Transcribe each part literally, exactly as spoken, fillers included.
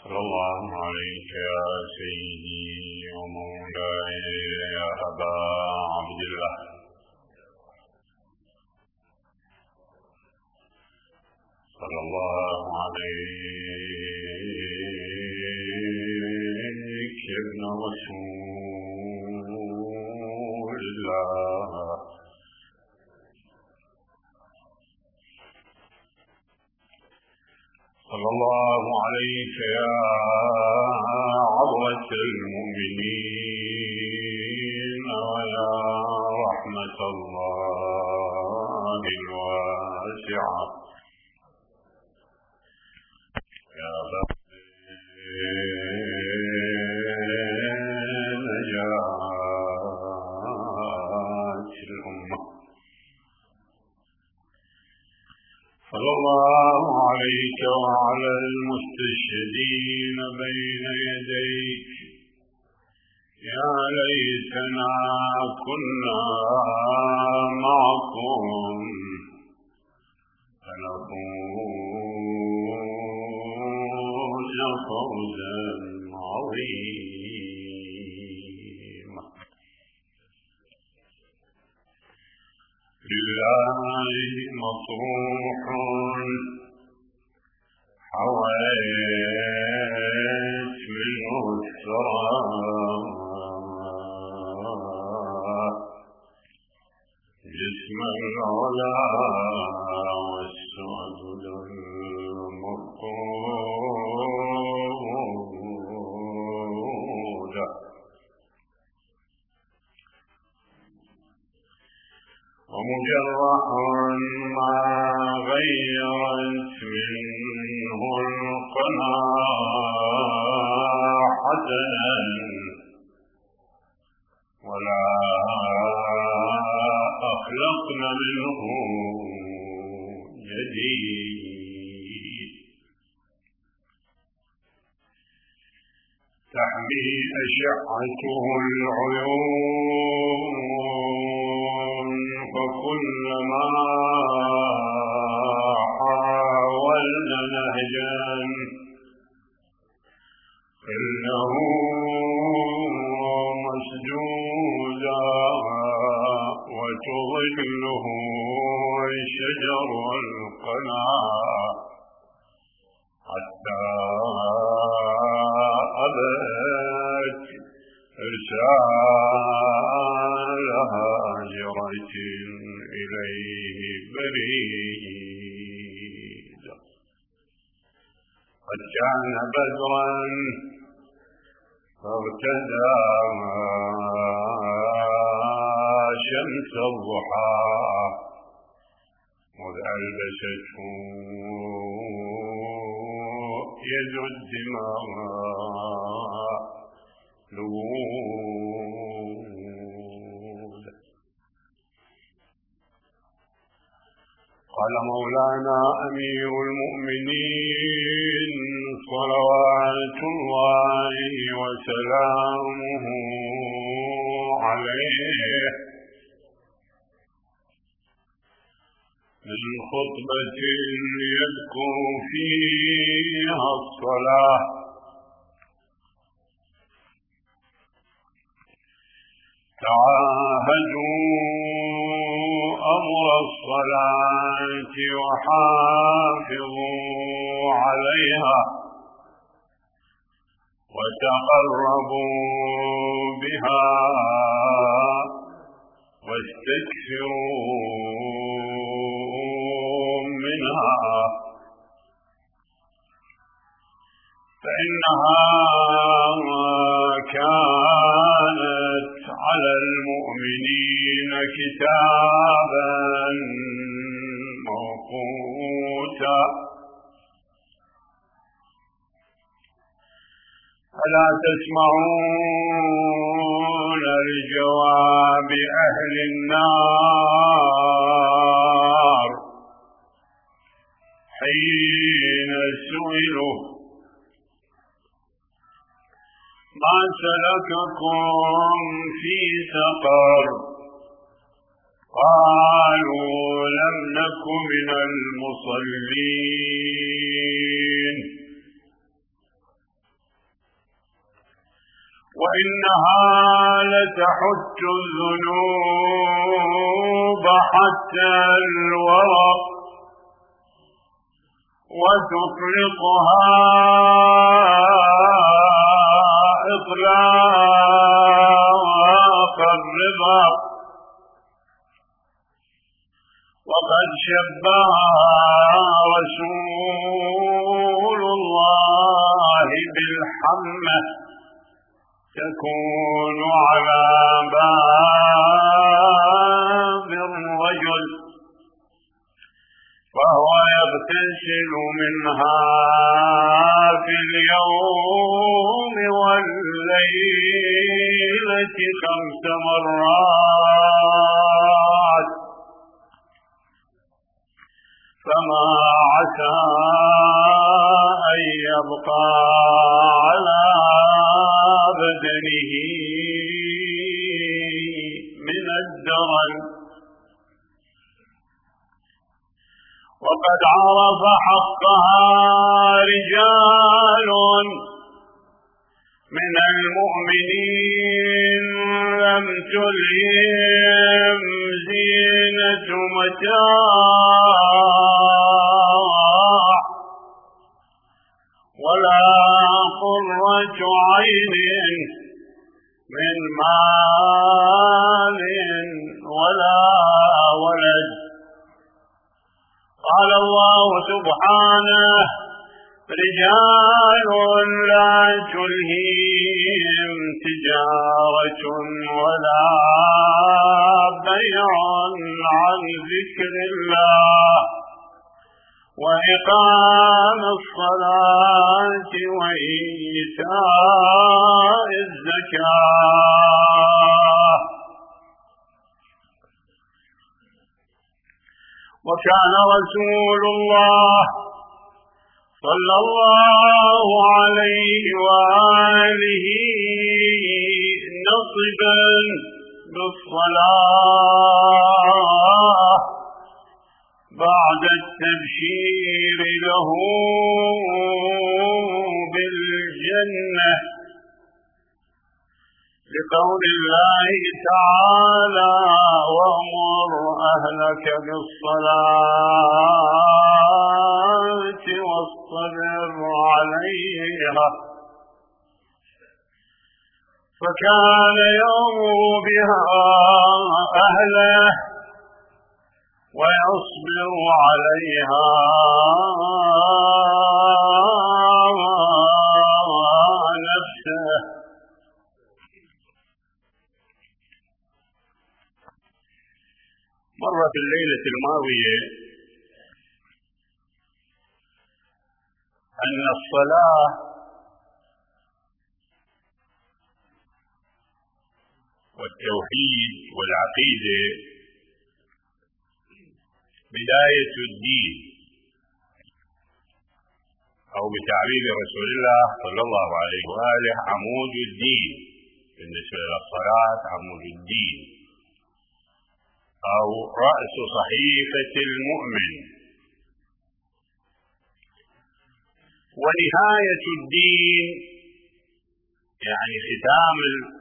صلى الله عليك يا سيدي ومولاي يا أبا عبد الله. صلى الله عليك يا ابن رسول الله. صلى الله عليك يا عظمة المؤمنين ويا رحمة الله الواسعة يا باب نجاة الأمة. صلى الله عليك وعلى المستشهدين بين يديك. يا ليتنا كنا معكم فنفوز فوزا عظيما. لله مطروح حويت منه الثرى جسم العلا والسعد المفقود. ومجرح ما غيرت منه القناع حسنا ولا أخلقنا منه جديد. تحمي أشعته العيون فكلما حاولنا نهجا إنه مسجودا وتظله شجر القناع حتى أبت إرسال هاجرة إليه بريد. قد كان بدرا فارتدى شمس الضحى مذ ألبسته يد الدماء لول. قال مولانا أمير المؤمنين صلوات الله وسلامه عليه من خطبة يذكر فيها الصلاة: تعاهدوا أمر الصلاة وحافظوا عليها وتقربوا بها واستكثروا منها فإنها كانت على المؤمنين كتابا موقوتا. ألا تسمعون لجواب أهل النار حين سئلوا ما سلككم في سقر؟ قالوا لم نك من المصلين وإنها لتحج الذنوب حتى الورق وتطلقها إطلاق الرضا. وقد شبهها رسول الله بالحمة تكون على باب الرجل فهو يغتسل منها في اليوم والليلة خمس مرات، فما عسى أن يبقى على بدنه من الدرن. وقد عرف حقها رجال من المؤمنين لم تلهم زينة متاع ولا قرة عين من مال ولا ولد. قال الله سبحانه: رجال لا تلهيهم تجارة ولا بيع عن ذكر الله وإقام الصلاة وإيتاء الزكاة. وكان رسول الله صلى الله عليه وآله نصبا بالصلاة بعد التبشير له بالجنة، لقول الله تعالى: وأمر أهلك بالصلاة واصطبر عليها. فكان يأمر بها أهله ويصبر عليها نفسه. مر في الليلة الماضية أن الصلاة والتوحيد والعقيدة بداية الدين، أو بتعبير رسول الله صلى الله عليه وآله عمود الدين. بالنسبة للصلاة عمود الدين أو رأس صحيفة المؤمن. ونهاية الدين يعني ختام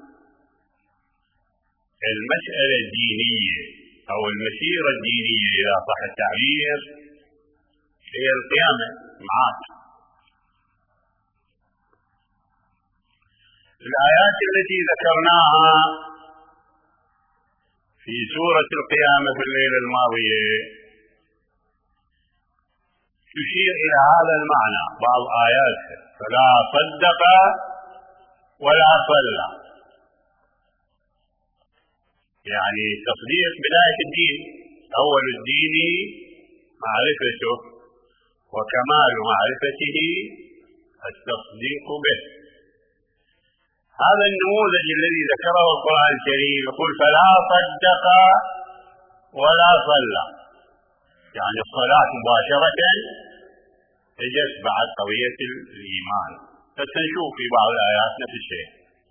المسألة الدينية أو المسيرة الدينية إذا صح التعبير هي القيامة معك. الآيات التي ذكرناها في سورة القيامة في الليلة الماضية تشير إلى هذا المعنى. بعض آياتها: فلا صدق ولا صلى، يعني تصديق بداية الدين، أول الدين معرفته وكمال معرفته التصديق به. هذا النموذج الذي ذكره القرآن الكريم يقول: فلا صدق ولا صلى، يعني الصلاة مباشرة تجت بعد قضية الإيمان. فسنشوف في بعض الآيات نفس الشيء.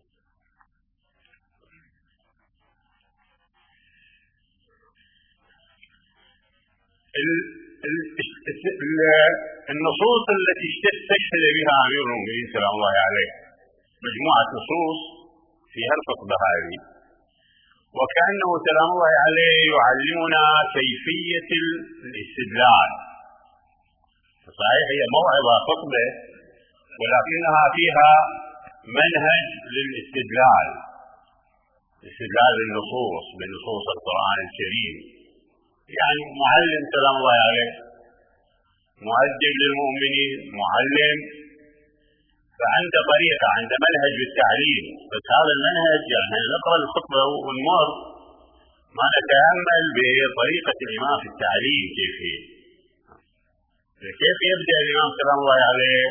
النصوص التي استشهد بها أمير المؤمنين سلام الله عليه، مجموعة نصوص في هالخطبة هذه، وكأنه سلام الله عليه يعلمنا كيفية الاستدلال. صحيح هي موعظة خطبة، ولكنها فيها منهج للاستدلال، استدلال النصوص بنصوص القرآن الكريم. يعني معلم سلام الله عليه، مؤدب للمؤمنين، معلم، فعنده طريقة، عنده منهج بالتعليم. بس هذا المنهج يعني نقرأ الخطبة ونمر ما نتأمل بطريقة الإمام في التعليم كيف هي. كيف يبدأ الإمام سلام الله عليه؟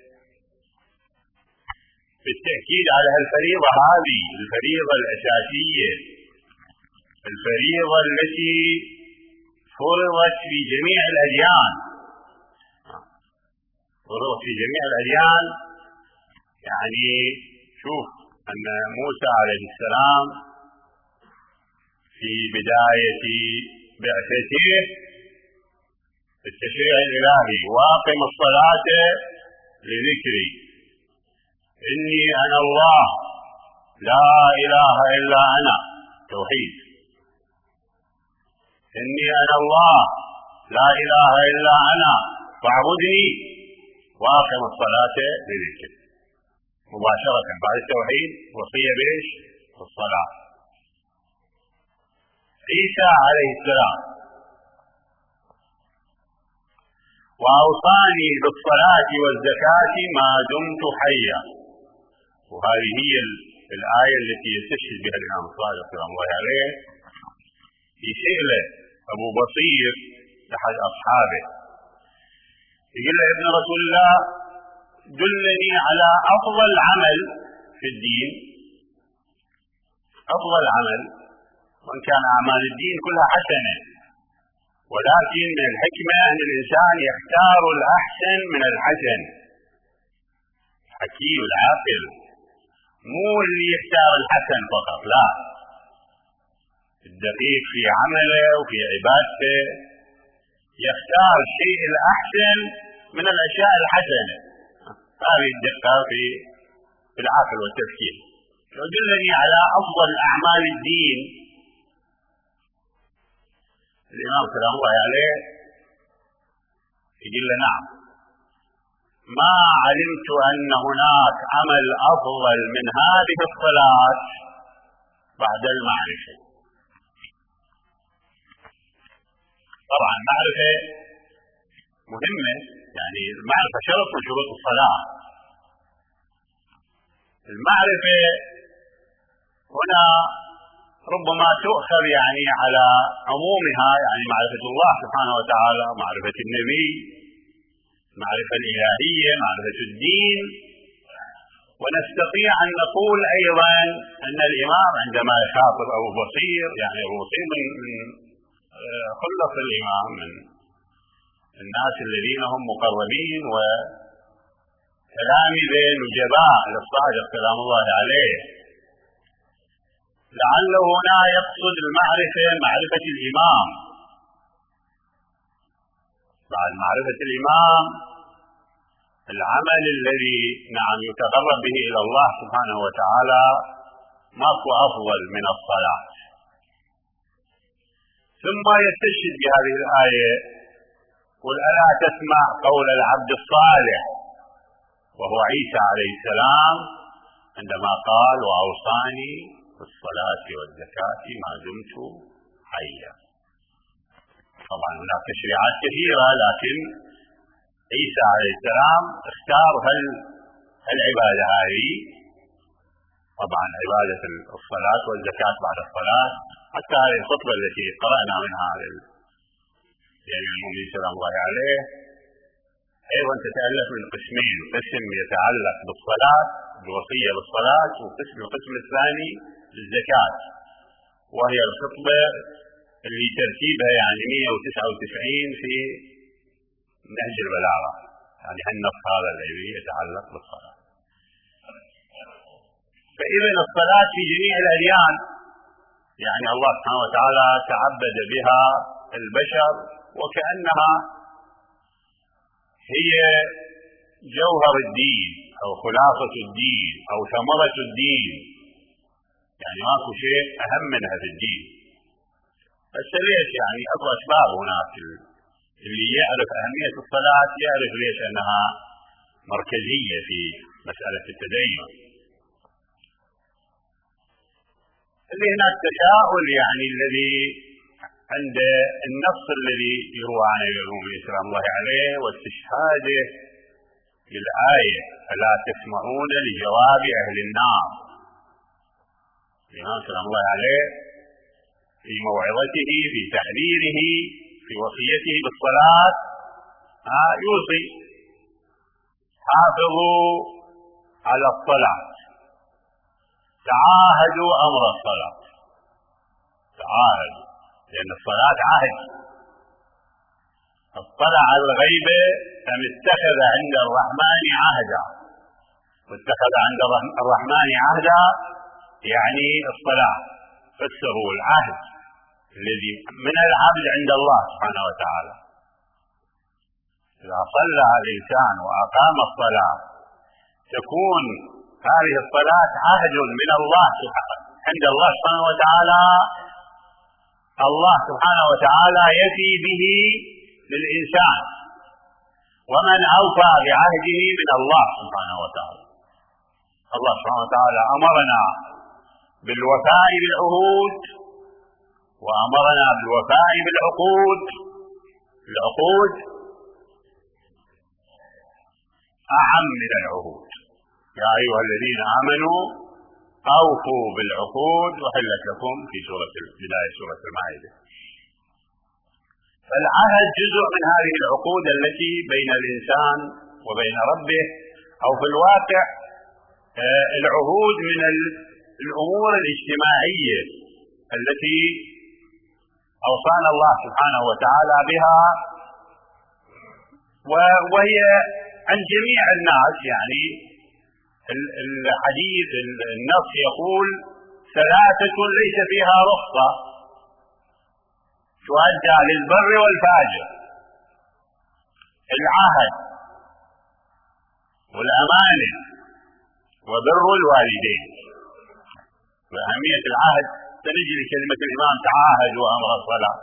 بالتأكيد على الفريضة هذه، الفريضة الأساسية، الفريضة التي فرضت في جميع الأديان، فرضت في جميع الأديان. يعني شوف أن موسى عليه السلام في بداية بعثته التشريع الإلهي: وأقم الصلاة لذكري إني أنا الله لا إله إلا أنا، توحيد، إني أنا الله لا إله إلا أنا فاعبدني وأقم الصلاة لذكري. مباشرة بعد التوحيد وصية بإيش؟ بالصلاة. عيسى عليه السلام: وأوصاني بالصلاة والزكاة ما دمت حيا. وهذه هي الآية التي يستشهد بها الإمام الصادق سلام الله عليه في سئلة أبو بصير أحد أصحابه، يقول له: يا ابن رسول الله، دلني على أفضل عمل في الدين. أفضل عمل، وإن كان أعمال الدين كلها حسنة، ولكن الحكمة أن الإنسان يختار الأحسن من الحسن. الحكيم العاقل مو اللي يختار الحسن فقط، لا، الدقيق في عمله وفي عبادته، يختار الشيء الأحسن من الأشياء الحسنة. هذه الدقة في في العقل والتفكير. يدلني على أفضل أعمال الدين. الإمام سلام الله عليه يقول له: نعم، ما علمت أن هناك عمل أفضل من هذه الصلاة بعد المعرفة. طبعا المعرفة مهمة، يعني المعرفة شرط من شروط الصلاة. المعرفة هنا ربما تؤخذ يعني على عمومها، يعني معرفة الله سبحانه وتعالى، معرفة النبي، معرفة الإلهية، معرفة الدين. ونستطيع أن نقول أيضا أن الإمام عندما يخاطب أبو بصير، يعني أبو بصير من خلص الإمام، من الناس الذين هم مقربين وتلامذة نجباء للصادق سلام الله عليه، لعله هنا يقصد المعرفة معرفة الإمام. بعد معرفة الإمام العمل الذي نعم يتقرب به إلى الله سبحانه وتعالى ماكو أفضل من الصلاة. ثم يستشهد بهذه الآية: قل ألا تسمع قول العبد الصالح، وهو عيسى عليه السلام عندما قال: وأوصاني بالصلاة والزكاة ما دمت حيا. طبعا هناك تشريعات كثيرة، لكن عيسى عليه السلام اختار هالعبادة هذه. طبعا عبادة الصلاة والزكاة بعد الصلاة. حتى هذه الخطبة التي قرأنا منها يعني المؤمن سلام الله عليه أيضا تتألف من قسمين: قسم يتعلق بالصلاة، بوصية بالصلاة، وقسم القسم الثاني للزكاة، وهي الخطبة اللي ترتيبها يعني مئة وتسعة وتسعين في نهج البلاغة، يعني هالنص هذا الذي يتعلق بالصلاة. فإذا الصلاة في جميع الأديان، يعني الله سبحانه وتعالى تعبد بها البشر، وكأنها هي جوهر الدين أو خلاصة الدين أو ثمرة الدين. يعني ماكو شيء أهم منها في الدين. بس ليش؟ يعني أكو أسباب هناك. اللي يعرف أهمية الصلاة يعرف ليش أنها مركزية في مسألة التدين. اللي هناك تساؤل يعني الذي عند النص الذي يروى عن الأمام سلام الله عليه واستشهاده بالآية ألا تسمعون لجواب أهل النار. الإمام سلام الله عليه في موعظته في تحذيره في وصيته بالصلاة يوصي حافظوا على الصلاة، تعاهدوا أمر الصلاة، تعاهدوا، لأن الصلاة عهد. اطلع على الغيبة أم اتخذ عند الرحمن عهدا، واتخذ عند الرحمن عهدا يعني الصلاة. فسروا العهد الذي من العبد عند الله سبحانه وتعالى. إذا صلى الإنسان وأقام الصلاة تكون هذه الصلاة عهد من الله سبحانه عند الله سبحانه وتعالى. الله سبحانه وتعالى يفي به للإنسان، ومن أوفى بعهده من الله سبحانه وتعالى. الله سبحانه وتعالى أمرنا بالوفاء بالعهود وأمرنا بالوفاء بالعقود. العقود أعم من العهود. يا أيها الذين آمنوا أوفوا بالعقود وحلت لكم في سورة بداية سورة المائدة. فالعهد جزء من هذه العقود التي بين الإنسان وبين ربه، أو في الواقع العهود من الأمور الاجتماعية التي أوصانا الله سبحانه وتعالى بها، وهي عن جميع الناس. يعني الحديث النص يقول ثلاثة ليس فيها رخصة تؤدى للبر والفاجر: العهد والأمانة وبر الوالدين. وأهمية العهد سنجي لكلمة الإمام تعاهدوا أمر الصلاة،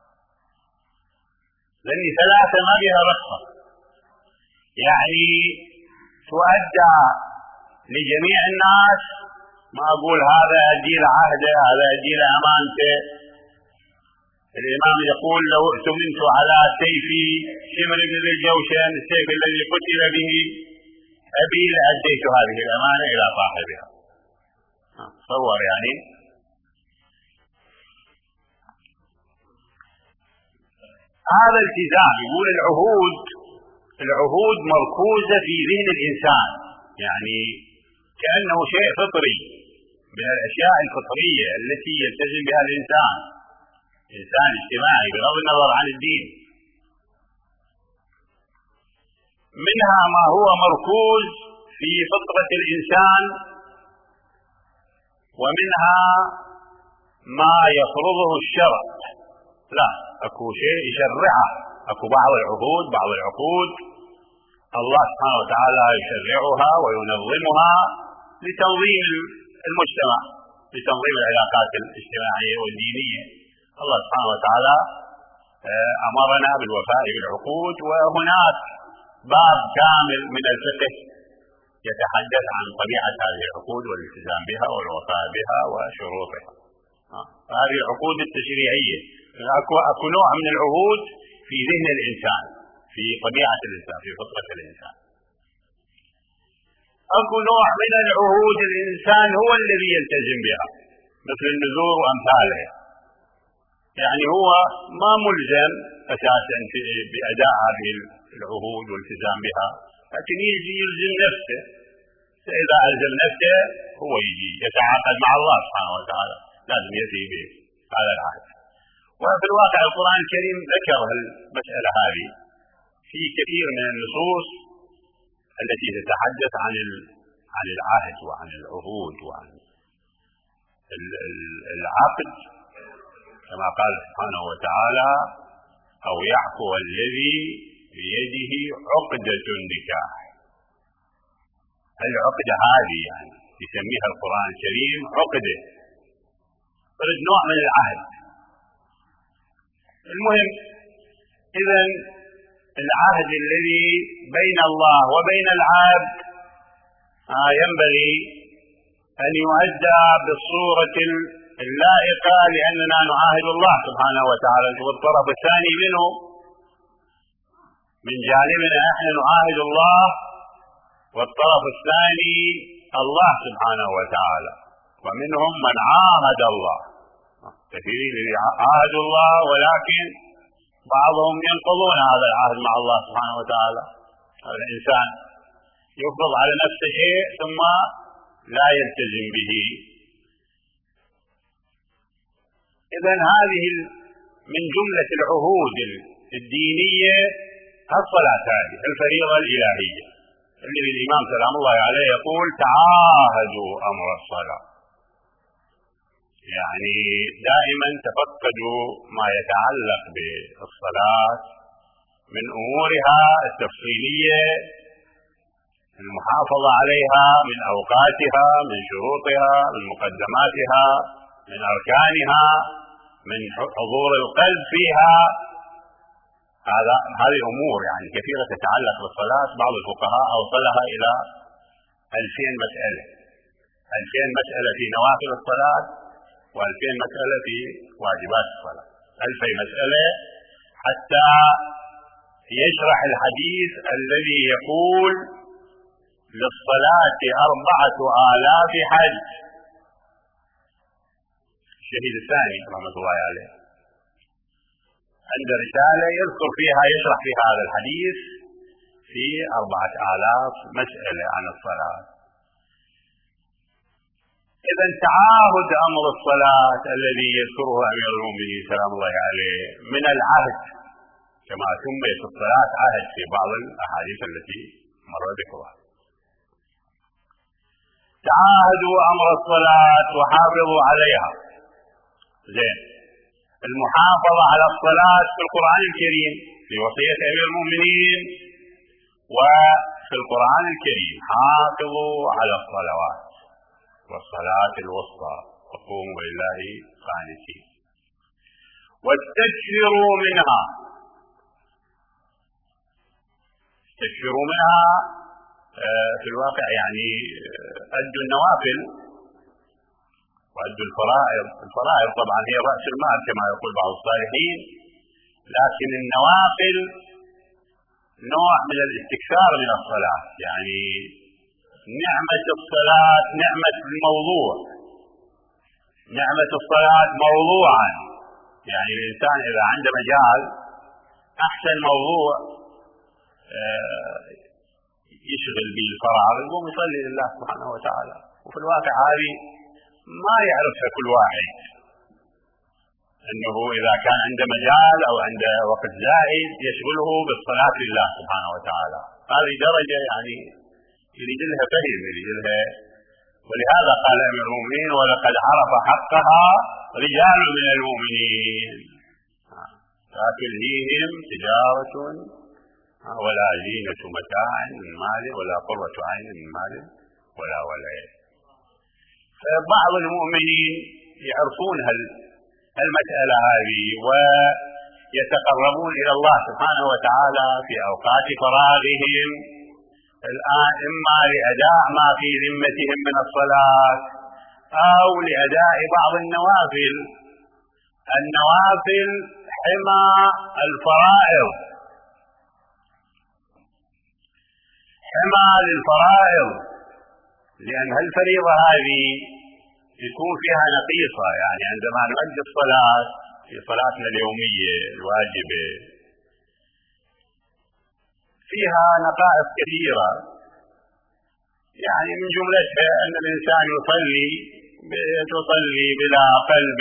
لأن ثلاثة ما بها رخصة، يعني تؤدى لجميع الناس. ما أقول هذا أدي له عهده، هذا أدي له أمانته. الإمام يقول لو اؤتمنت على سيفي شمر بن الجوشن، السيف الذي قتل به أبي لأديت هذه الأمانة إلى صاحبها. تصور يعني. هذا التزام. يقول العهود العهود مركوزة في ذهن الإنسان، يعني كأنه شيء فطري من الأشياء الفطرية التي يلتزم بها الإنسان. إنسان اجتماعي بغض النظر عن الدين. منها ما هو مركوز في فطرة الإنسان، ومنها ما يفرضه الشرع. لا، أكو شيء يشرعه. أكو بعض العهود بعض العقود الله سبحانه وتعالى يشرعها وينظمها لتنظيم المجتمع، لتنظيم العلاقات الاجتماعية والدينية. الله سبحانه وتعالى أمرنا بالوفاء بالعقود، وهناك باب كامل من الفقه يتحدث عن طبيعة هذه العقود والالتزام بها والوفاء بها وشروطها. هذه العقود التشريعية. أكو نوع من العهود في ذهن الإنسان، في طبيعة الإنسان، في فطرة الإنسان. أكو نوع من العهود الإنسان هو الذي يلتزم بها، مثل النذور وأمثالها. يعني هو ما ملزم أساسا بأداء هذه العهود والالتزام بها، لكن يجي يلزم نفسه. فإذا ألزم نفسه هو يجي يتعاقد مع الله سبحانه وتعالى، لازم يأتي بهذا العهد. وفي الواقع القرآن الكريم ذكر المسألة هذه في كثير من النصوص التي تتحدث عن عن العهد وعن العهود وعن العقد، كما قال سبحانه وتعالى: أو يعفو الذي بيده عقدة النكاح. العقدة هذه يعني يسميها القرآن الكريم عقدة، رد نوع من العهد. المهم إذا العهد الذي بين الله وبين العبد آه ينبغي أن يؤدى بالصورة اللائقة، لأننا نعاهد الله سبحانه وتعالى، والطرف الثاني منه من جانبنا احنا نعاهد الله، والطرف الثاني الله سبحانه وتعالى. ومنهم من عاهد الله، كثيرين عاهدوا الله ولكن بعضهم ينقضون هذا العهد مع الله سبحانه وتعالى. هذا الإنسان يفرض على نفسه شيء ثم لا يلتزم به. إذن هذه من جملة العهود الدينية الصلاة، هذه الفريضة الإلهية الذي الإمام سلام الله عليه يقول تعاهدوا أمر الصلاة، يعني دائما تفقدوا ما يتعلق بالصلاة من أمورها التفصيلية، المحافظة عليها، من أوقاتها، من شروطها، من مقدماتها، من أركانها، من حضور القلب فيها. هذا هذه أمور يعني كثيرة تتعلق بالصلاة. بعض الفقهاء أوصلها إلى ألفين مسألة، ألفين مسألة في نوافل الصلاة، وألفين مسألة في واجبات الصلاة، ألفي مسألة، حتى يشرح الحديث الذي يقول للصلاة أربعة آلاف حج. الشهيد الثاني رحمة الله عليه عند رسالة يذكر فيها، يشرح فيها هذا الحديث في أربعة آلاف مسألة عن الصلاة. إذا تعاهد أمر الصلاة الذي يذكره أمير المؤمنين سلام الله عليه من العهد، كما سميت الصلاة عهد في بعض الأحاديث التي مر ذكرها. تعاهدوا أمر الصلاة وحافظوا عليها. زين، المحافظة على الصلاة في القرآن الكريم في وصية أمير المؤمنين، وفي القرآن الكريم حافظوا على الصلوات والصلاة الوسطى وقوموا لله قانتين واستكثروا منها. استكثروا منها في الواقع يعني أدوا النوافل وأدوا الفرائض. الفرائض طبعا هي رأس المال كما يقول بعض الصالحين، لكن النوافل نوع من الاستكثار من الصلاة. يعني نعمة الصلاة نعمة الموضوع، نعمة الصلاة موضوعا، يعني الإنسان إذا عنده مجال أحسن موضوع يشغل به الفراغ يقوم يصلي لله سبحانه وتعالى. وفي الواقع هذه ما يعرفها كل واحد، أنه إذا كان عنده مجال أو عنده وقت زائد يشغله بالصلاة لله سبحانه وتعالى. هذه درجة يعني يريد لها فهم، يريد لها. ولهذا قال أمير المؤمنين ولقد عرف حقها رجال من المؤمنين لا تلهيهم تجارة ولا زينة متاع من مال ولا قرة عين من مال ولا ولد. فبعض المؤمنين يعرفون المسألة هذه ويتقربون إلى الله سبحانه وتعالى في أوقات فراغهم الآن، إما لأداء ما في ذمتهم من الصلاة أو لأداء بعض النوافل. النوافل حمى الفرائض، حمى للفرائض، لأن هالفريضة هذه يكون فيها نقيصة. يعني عندما نؤدي الصلاة في صلاتنا اليومية الواجبة فيها نقائص كثيرة، يعني من جملتها أن الإنسان يصلي تصلي بلا قلب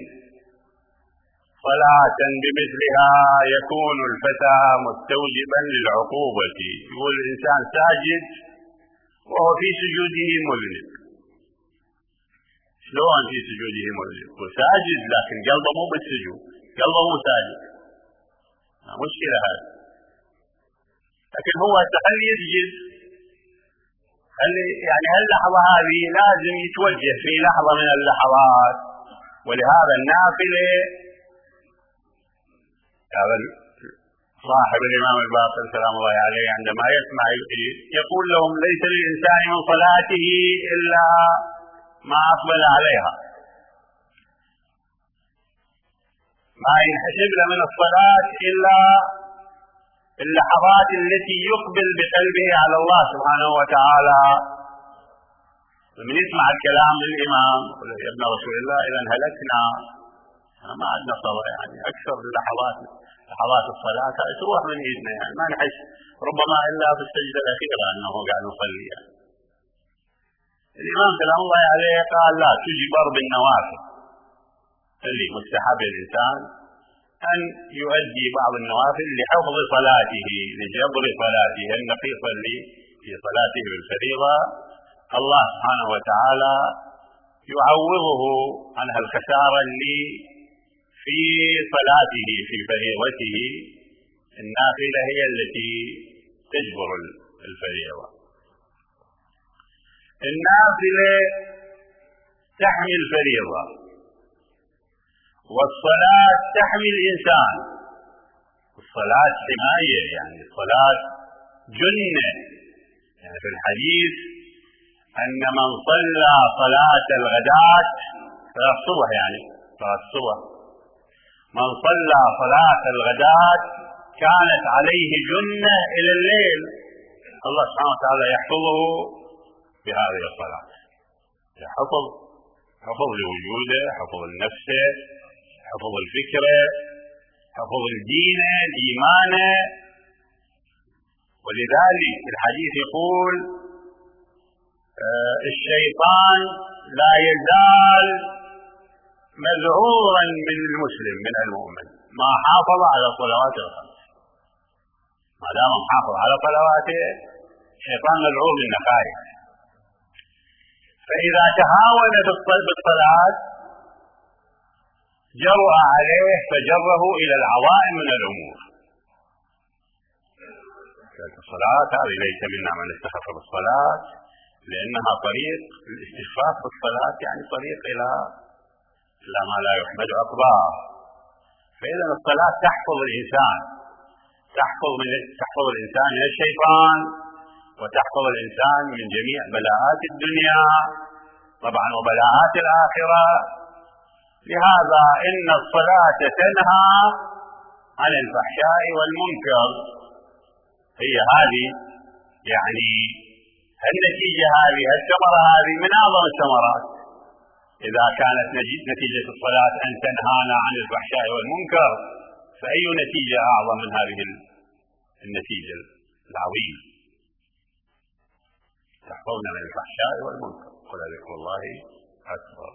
صلاة بمثلها يكون الفتى مستوجبا للعقوبة. يقول الإنسان ساجد وهو في سجوده مذنب. شلون في سجوده مذنب؟ هو ساجد لكن قلبه مو بالسجود، قلبه مو ساجد، مشكلة هذا. لكن هو خلي يسجد، خلي يعني هاللحظة هذه لازم يتوجه في لحظة من اللحظات ولهذا النافلة هذا صاحب الإمام الباقر سلام الله عليه عندما يسمع يقول لهم ليس للإنسان من صلاته إلا ما أقبل عليها، ما ينحسب له من الصلاة إلا اللحظات التي يقبل بقلبه على الله سبحانه وتعالى. من يسمع الكلام للإمام يقول يا ابن رسول الله إذا هلكنا، ما عندنا صلاة، يعني أكثر اللحظات لحظات الصلاة تروح من إيدنا، يعني ما نحس ربما إلا في السجدة الأخيرة أنه قاعد نصلي. يعني الإمام سلام الله عليه قال لا تجبر بالنوافل، اللي مستحب للإنسان أن يؤدي بعض النوافل لحفظ صلاته لجبر صلاته، أن يصلي في صلاته بالفريضة الله سبحانه وتعالى يعوضه عنها الخسارة اللي في صلاته في فريضته. النافلة هي التي تجبر الفريضة. النافلة تحمي الفريضة، والصلاة تحمي الإنسان. الصلاة حماية، يعني الصلاة جنة. يعني في الحديث أن من صلى صلاة الغداة صلاة الصبح، يعني صلاة الصبح، من صلى صلاة الغداة كانت عليه جنة إلى الليل، الله سبحانه وتعالى يحفظه بهذه الصلاة، يحفظ حفظ لوجوده، حفظ النفس، حفظ الفكرة، حفظ الدين الإيمان. ولذلك الحديث يقول آه الشيطان لا يزال مذعورا من المسلم من المؤمن ما حافظ على الصلوات الخمس. ما دام محافظ على صلواته الشيطان مذعور من خائف. فإذا تهاون بالصلاة جرأ عليه فجره إلى العوائم من الأمور. الصلاة هذه ليس منا من استخف بالصلاة، لأنها طريق الاستخفاف بالصلاة، يعني طريق إلى إلى ما لا يحمد عقباه. فإذا الصلاة تحفظ الإنسان، تحفظ من تحفظ الإنسان من الشيطان، وتحفظ الإنسان من جميع بلاءات الدنيا طبعا وبلاءات الآخرة. لهذا إن الصلاة تنهى عن الفحشاء والمنكر. هي هذه يعني النتيجة، هذه الثمرة هذه من أعظم الثمرات. إذا كانت نتيجة الصلاة أن تنهانا عن الفحشاء والمنكر، فأي نتيجة أعظم من هذه النتيجة العظيمة؟ تحفظنا من الفحشاء والمنكر، ولذكر الله أكبر.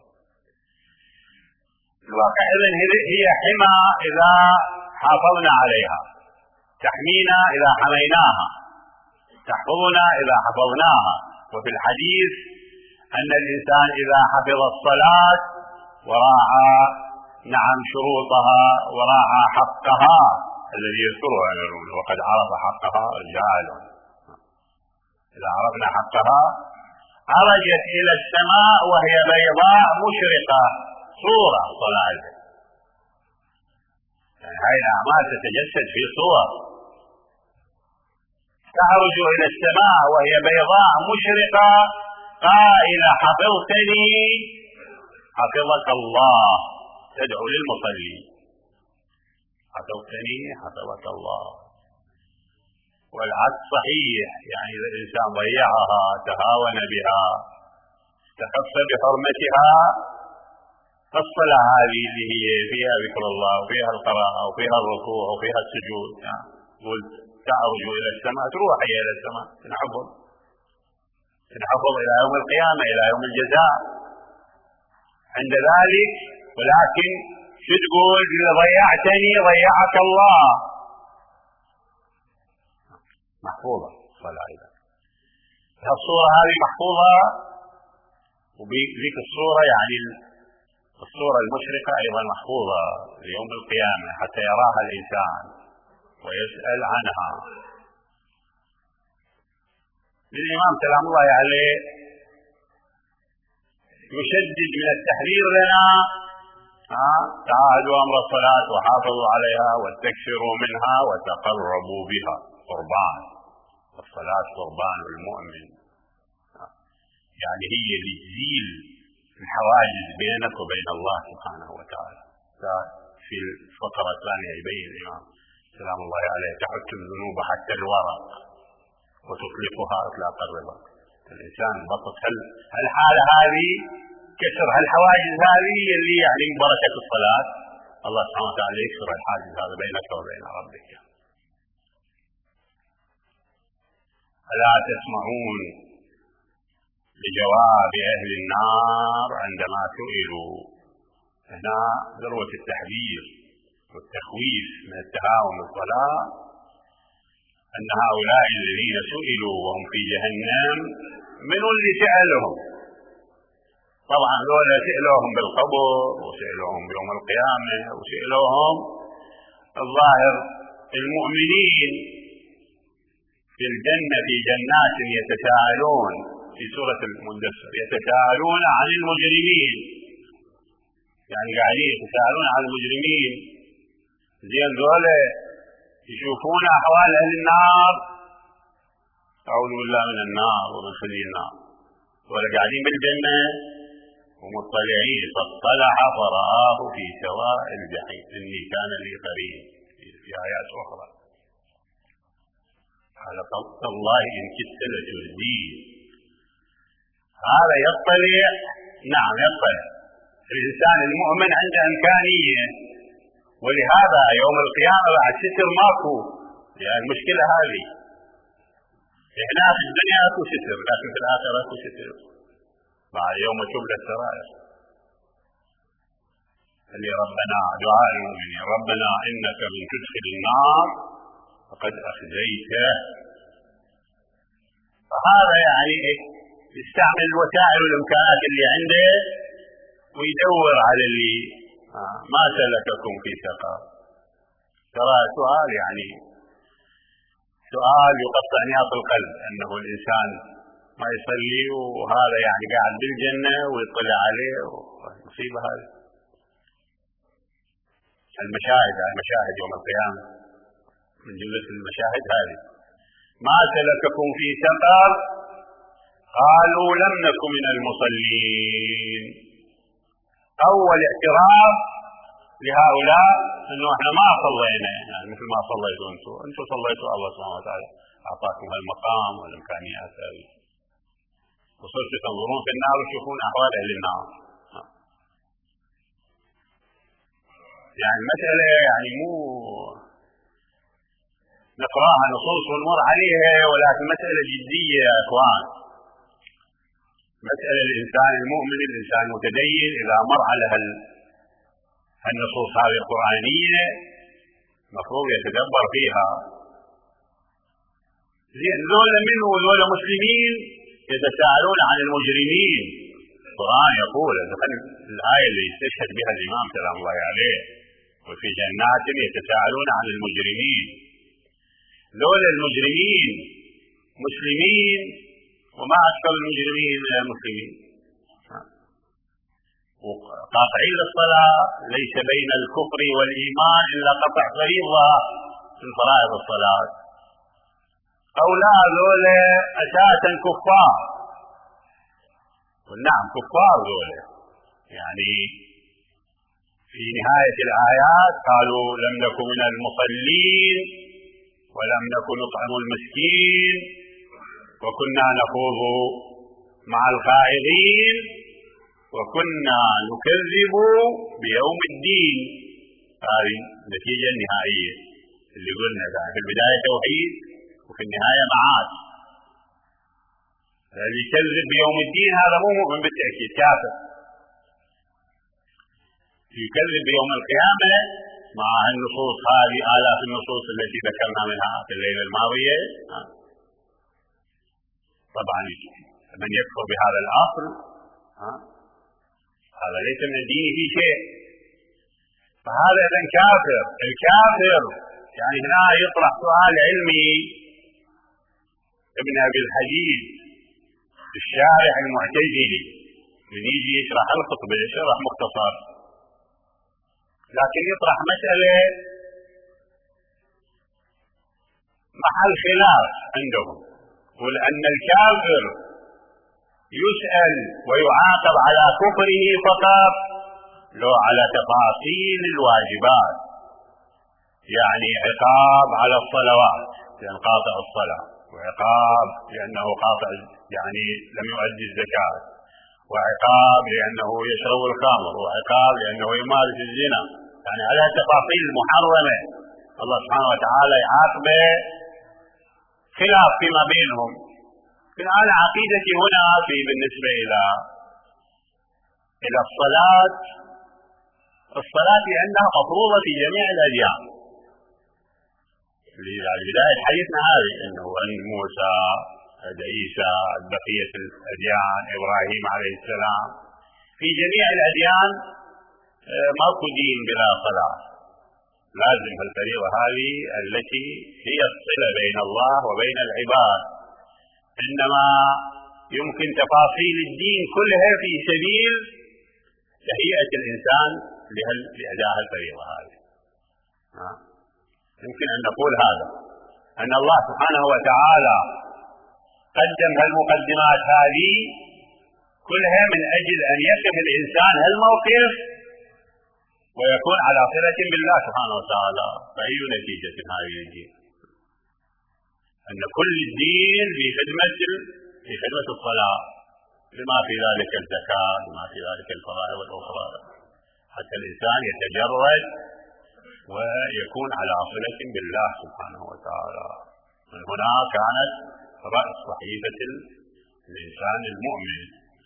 الواقع إذن هي حمى إذا حافظنا عليها، تحمينا إذا حميناها، تحفظنا إذا حفظناها. وفي الحديث أن الإنسان إذا حفظ الصلاة وراعى نعم شروطها وراعى حقها الذي يذكرها وقد عرف حقها رجال، إذا عرفنا حقها عرجت إلى السماء وهي بيضاء مشرقة، صورة صلاة. يعني هذه الأعمال تتجسد في صور، تعرج إلى السماء وهي بيضاء مشرقة قائلة حفظتني حفظك الله، تدعو للمصلي حفظتني حفظك الله. والعكس صحيح، يعني إذا الإنسان ضيعها تهاون بها استخف بحرمتها، فالصلاة هذه اللي هي فيها ذكر الله وفيها القراءة وفيها الركوع وفيها السجود يعني قلت تعرج إلى السماء، تروح هي إلى السماء، تنحفظ تنحفظ إلى يوم القيامة، إلى يوم الجزاء. عند ذلك ولكن شو تقول؟ إذا ضيعتني ضيعك الله. محفوظة الصلاة إذا الصورة هذه محفوظة، وبذيك الصورة يعني الصورة المشرقة أيضا محفوظة ليوم القيامة حتى يراها الإنسان ويسأل عنها. الإمام سلام الله عليه يشدد من التحذير لنا ها تعاهدوا أمر الصلاة وحافظوا عليها واستكثروا منها وتقربوا بها. قربان الصلاة قربان المؤمن، يعني هي اللي تزيل الحواجز بينك وبين الله سبحانه وتعالى. في الفقرة الثانية يبين الإمام سلام الله عليه تحت الذنوب حتى الورق وتطلقها إطلاق الرضا. الإنسان بسط هل الحالة هذه كسر هالحواجز هذه اللي يعني بركة الصلاة الله سبحانه وتعالى يكسر الحاجز هذا بينك وبين ربك. ألا تسمعون لجواب أهل النار عندما سئلوا؟ هنا ذروة التحذير والتخويف من التهاون بالصلاة، أن هؤلاء الذين سئلوا وهم في جهنم من اللي سألهم؟ طبعا ذولا سئلوهم بالقبر وسئلوهم يوم القيامة وسئلوهم الظاهر المؤمنين في الجنة في جنات يتساءلون في سورة المدثر يتساءلون عن المجرمين، يعني قاعدين يتساءلون عن المجرمين. زين ذولا يشوفون أحوال أهل النار، أعوذ بالله من النار ومن خزي النار، ولا قاعدين بالجنة ومطلعين فاطلع فرآه في سواء الجحيم إني كان لي قرين في آيات أخرى. هذا الله إن كدت لتردين. هذا يطلع، نعم يطلع. الإنسان المؤمن عنده إمكانية، ولهذا يوم القيامة بعد ستر ماكو، يعني المشكلة هذه. إحنا في الدنيا أكو ستر، لكن في الآخرة أكو ستر بعد يوم تبلى السرائر. اللي ربنا دعاء المؤمنين ربنا إنك من تدخل النار فقد أخزيته. فهذا يعني يستعمل الوسائل والإمكانات اللي عنده ويدور على اللي ما سلككم في سقر. ترى سؤال يعني سؤال يقطع نياط القلب، أنه الإنسان ما يصلي وهذا يعني قاعد بالجنة ويطلع عليه، مصيبة هذه. المشاهد المشاهد يوم القيامة من جملة المشاهد هذه. ما سلككم في سقر قالوا لم نكن من المصلين. أول اعتراف لهؤلاء أنه احنا ما صلينا، يعني مثل ما صليتوا أنتم أنتم صليتوا الله سبحانه وتعالى أعطاكم هالمقام والإمكانيات هذه، وصرتوا تنظرون في النار وتشوفون أحوال أهل النار. يعني المسألة يعني مو نقراها نصوص ونمر عليها، ولكن مسألة جدية يا أخوان. مسألة الإنسان المؤمن الإنسان المتدين إذا مر على هال النصوص هذه القرآنية مفروض يتدبر فيها. زين ذولا منه وذولا مسلمين يتساءلون عن المجرمين. القرآن يقول الآية اللي يستشهد بها الإمام سلام الله عليه وفي جنات يتساءلون عن المجرمين. ذولا المجرمين مسلمين، وما أكثر المجرمين من المسلمين. قاطعين للصلاة ليس بين الكفر والإيمان إلا قطع فريضة من فرائض الصلاة. أو لا ذولا أساسا كفار، نعم كفار ذولا، يعني في نهاية الآيات قالوا لم نكن من المصلين ولم نكن نطعم المسكين وكنا نخوض مع الخائضين وكنا نكذب بيوم الدين. هذه النتيجة النهائية اللي قلنا في البداية توحيد وفي النهاية معاد. اللي يكذب بيوم الدين هذا مو مؤمن بالتأكيد، كافر. يكذب بيوم القيامة مع النصوص هذه آلاف النصوص التي ذكرنا منها في الليلة الماضية. طبعا من يكفر بهذا الأصل هذا ليس من الدين في شيء، فهذا إذن كافر. الكافر يعني هنا يطرح سؤال علمي. ابن أبي الحديد الشارح المعتزلي من يجي يشرح الخطبة يشرح مختصر لكن يطرح مسألة محل خلاف عندهم، ولأن الكافر يسأل ويعاقب على كفره فقط لو على تفاصيل الواجبات، يعني عقاب على الصلوات لأن قاطع الصلاة، وعقاب لأنه قاطع يعني لم يؤدي الزكاة، وعقاب لأنه يشرب الخمر، وعقاب لأنه يمارس الزنا، يعني على تفاصيل محرمة الله سبحانه وتعالى يعاقبه خلاف فيما بينهم. أنا عقيدتي هنا في بالنسبة إلى إلى الصلاة، الصلاة لأنها مفروضة في جميع الأديان. لبداية حديثنا هذه أنه أن موسى، عيسى، بقية الأديان، إبراهيم عليه السلام، في جميع الأديان ماكو دين بلا صلاة، لازم الفريضة هذه التي هي الصلة بين الله وبين العباد. إنما يمكن تفاصيل الدين كلها في سبيل تهيئة الإنسان لأداء الفريضة هذه. يمكن أن نقول هذا، أن الله سبحانه وتعالى قدم هالمقدمات هذه كلها من أجل أن يقف الإنسان هالموقف ويكون على صلة بالله سبحانه وتعالى. فأي نتيجة هذه الدين؟ أن كل الدين في خدمة في خدمة الصلاة، بما في ذلك الزكاة، بما في ذلك الفرائض الأخرى، حتى الإنسان يتجرد ويكون على صلة بالله سبحانه وتعالى. من هنا كانت رأس صحيفة الإنسان المؤمن.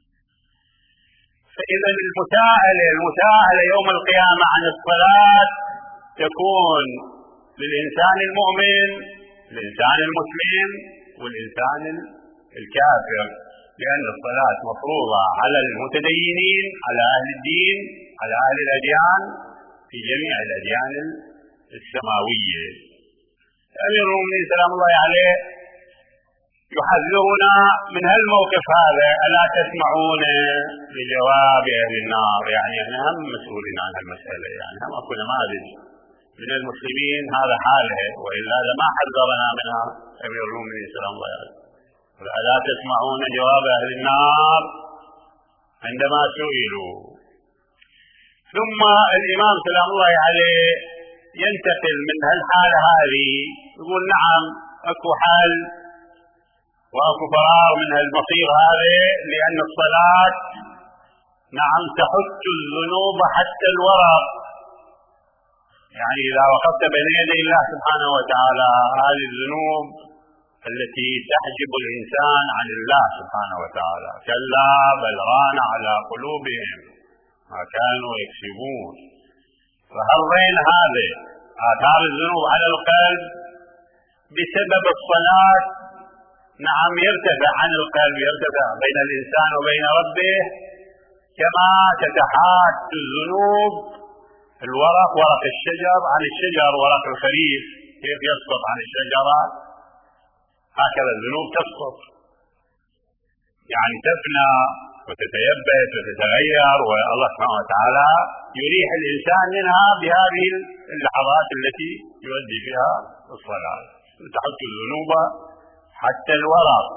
فإذا المساءلة المساءلة يوم القيامة عن الصلاة تكون للإنسان المؤمن، الإنسان المسلم، والإنسان الكافر، لأن الصلاة مفروضة على المتدينين، على أهل الدين، على أهل الأديان في جميع الأديان السماوية. أمير المؤمنين سلام الله عليه يحذرنا من هالموقف هذا: ألا تسمعون لجواب أهل النار؟ يعني احنا هم مسؤولين عن هالمسألة، يعني هم أكو نماذج من المسلمين هذا حاله، وإلا لما حذرنا منها أمير المؤمنين سلام الله عليه. ألا تسمعون جواب أهل النار عندما سئلوا. ثم الإمام سلام الله عليه ينتقل من هالحالة هذه، يقول نعم أكو حال وأكو فرار من هالمصير هذا، لأن الصلاة نعم تحج الذنوب حتى الورق. يعني إذا وقفت بين يدي الله سبحانه وتعالى، هذه الذنوب التي تحجب الإنسان عن الله سبحانه وتعالى، كلا بل ران على قلوبهم ما كانوا يكسبون. فهالرين هذا آثار الذنوب على القلب بسبب الصلاة نعم يرتفع عن القلب، يرتفع بين الإنسان وبين ربه، كما تتحات الذنوب الورق ورق الشجر عن الشجر، ورق الخريف كيف يسقط عن الشجرة، هكذا الذنوب تسقط، يعني تفنى وتتيبس وتتغير، والله سبحانه وتعالى يريح الإنسان منها بهذه اللحظات التي يؤدي فيها الصلاة. تحط الذنوب حتى الورق.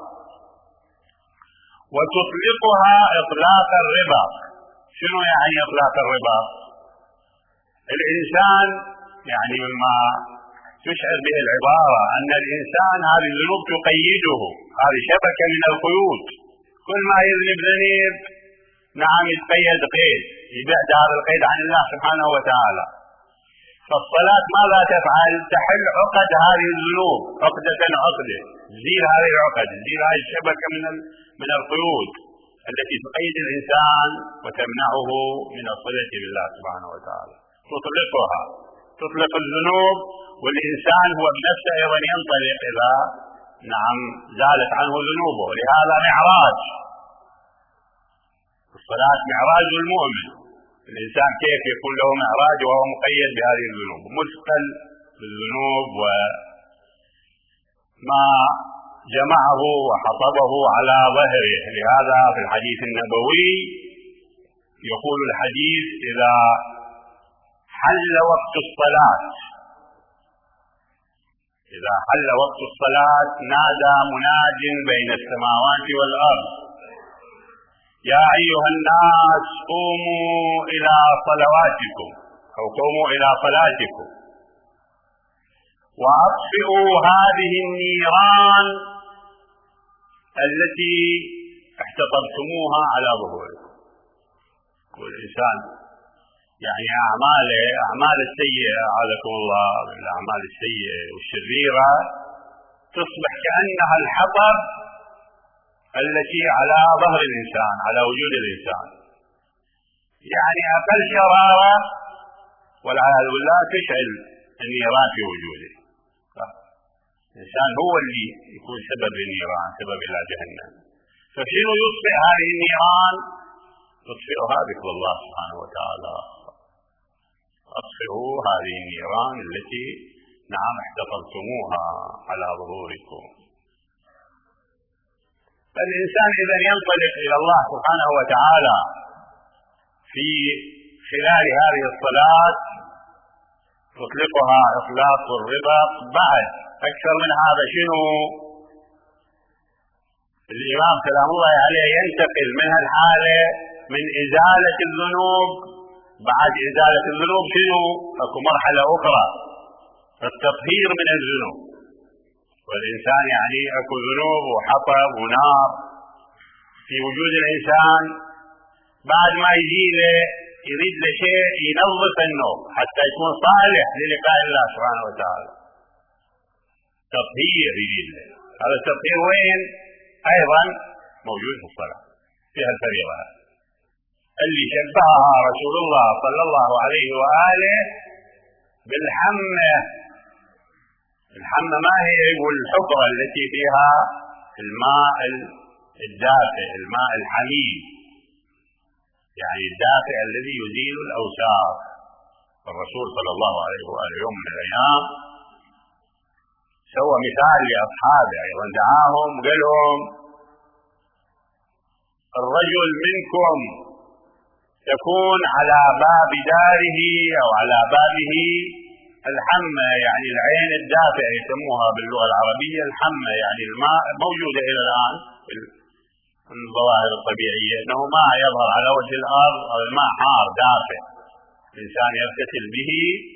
وتطلقها إطلاق الربا. شنو يعني إطلاق الربا؟ الإنسان يعني مما تشعر به العبارة أن الإنسان هذه الذنوب تقيده، هذه شبكة من القيود، كل ما يذنب ذنب نعم يتقيد قيد، يبعد هذا القيد عن الله سبحانه وتعالى. فالصلاة ماذا تفعل؟ تحل عقد هذه الذنوب عقدة عقدة، تزيل هذه العقد، تزيل هذه الشبكة من من القيود التي تقيد الإنسان وتمنعه من الصلة بالله سبحانه وتعالى. تطلقها، تطلق الذنوب، والإنسان هو بنفسه أيضا ينطلق إذا نعم زالت عنه ذنوبه. لهذا معراج الصلاة، معراج المؤمن. الإنسان كيف يكون له معراج وهو مقيد بهذه الذنوب، مثقل بالذنوب وما جمعه وحطبه على ظهره. لهذا في الحديث النبوي يقول الحديث: إذا حل وقت الصلاة، إذا حل وقت الصلاة نادى مناد بين السماوات والأرض: يا أيها الناس قوموا إلى صلواتكم أو قوموا إلى صلاتكم وأطفئوا هذه النيران التي احتطبتموها على ظهوركم. والإنسان يعني أعماله أعمال السيئة أعاذكم الله من الأعمال السيئة والشريرة تصبح كأنها الحطب التي على ظهر الإنسان، على وجود الإنسان، يعني أقل شرارة والعياذ بالله تشعل النيران في وجوده. الإنسان هو اللي يكون سبب النيران، سبب إلى جهنم. فشنو يطفئ هذه النيران؟ تطفئها ذكر الله سبحانه وتعالى. أطفئوا هذه النيران التي نعم احتطبتموها على ظهوركم. فالإنسان إذا ينطلق إلى الله سبحانه وتعالى في خلال هذه الصلاة تطلقها إطلاق الرضا. بعد أكثر من هذا شنو؟ الإمام سلام الله عليه ينتقل من هالحالة من إزالة الذنوب. بعد إزالة الذنوب شنو؟ أكو مرحلة أخرى، التطهير من الذنوب. والإنسان يعني أكو ذنوب وحطب ونار في وجود الإنسان، بعد ما يجي له يريد له شيء ينظف النوم حتى يكون صالح للقاء الله سبحانه وتعالى. تطهير يريد له، هذا التطهير وين؟ أيضا موجود في الصلاة، فيها الفريضة اللي شبهها رسول الله صلى الله عليه وآله بالحمة. الحمة ما هي؟ يقول الحفرة التي فيها الماء الدافئ، الماء الحميم، يعني الدافئ الذي يزيل الأوساخ. الرسول صلى الله عليه وآله يوم من الأيام سوى مثال لأصحابه أيضا، دعاهم قال لهم: الرجل منكم تكون على باب داره أو على بابه الحمة، يعني العين الدافئة يسموها باللغة العربية الحمة، يعني الماء موجودة إلى الآن من الظواهر الطبيعية أنه ماء يظهر على وجه الأرض، الماء حار دافئ الإنسان يغتسل به.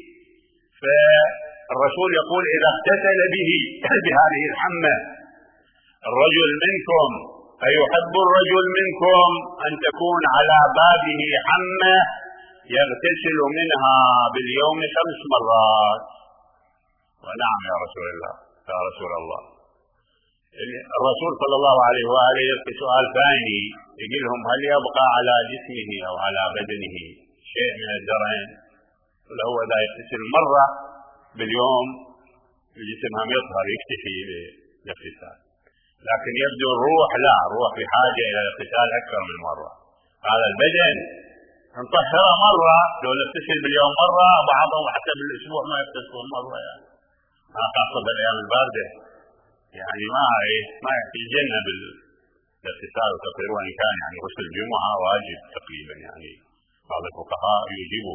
فالرسول يقول: إذا اغتسل به بهذه الحمة الرجل منكم، فيحب الرجل منكم أن تكون على بابه حمة يغتسل منها باليوم خمس مرات. ونعم يا رسول الله، يا رسول الله. الرسول صلى الله عليه وآله يلقي سؤال ثاني، يقول لهم: هل يبقى على جسمه أو على بدنه شيء من الدرن؟ هو إذا يغتسل مرة باليوم الجسم هم يطهر يكتفي بالاغتسال، لكن يبدو الروح لا، الروح بحاجة إلى الاغتسال أكثر من مرة. هذا البدن نطهره مرة، لو نغتسل باليوم مرة، بعضهم حتى بالأسبوع ما يغتسلون مرة، يعني ما خاصة بالأيام الباردة، يعني ما ما يحتاجنا بالاغتسال والتطهير، وإن كان يعني غسل الجمعة واجب تقريبا، يعني بعض الفقهاء يجيبه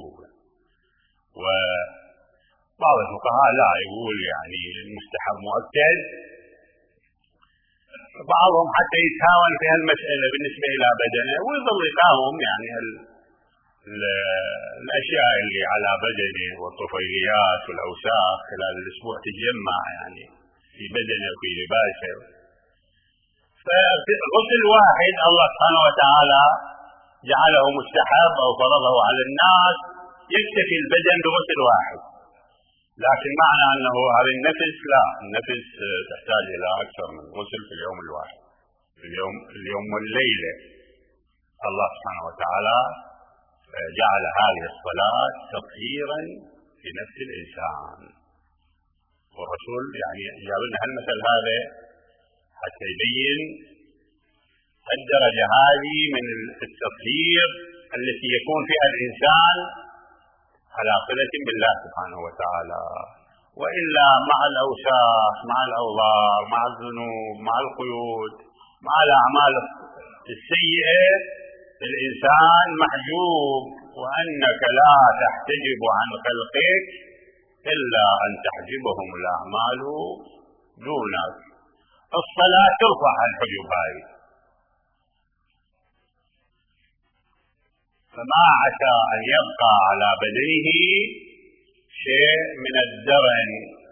وبعض الفقهاء لا، يقول يعني المستحب مؤكد. بعضهم حتى يتهاون في هالمسألة بالنسبة إلى بدنه ويظل يقاوم يعني الأشياء اللي على بدنه والطفيليات والأوساخ خلال الأسبوع تتجمع يعني في بدنه وفي لباسه. فغسل واحد الله سبحانه وتعالى جعله مستحب أو فرضه على الناس، يكتفي البدن بغسل واحد. لكن معنى أنه هذا النفس لا، النفس تحتاج إلى أكثر من غسل في اليوم الواحد، في اليوم اليوم والليلة. الله سبحانه وتعالى جعل هذه الصلاة تطهيرا في نفس الإنسان، والرسول يعني جاب لنا هالمثل هذا حتى يبين الدرجة هذه من التطهير التي يكون فيها الإنسان على صلة بالله سبحانه وتعالى. وإلا مع الأوساخ، مع الأوضار، مع الذنوب، مع القيود، مع الأعمال السيئة، الإنسان محجوب وأنك لا تحتجب عن خلقك إلا أن تحجبهم الأعمال دونك. الصلاة ترفع الحجب هذه، فما عسى أن يبقى على بدنه شيء من الدرن.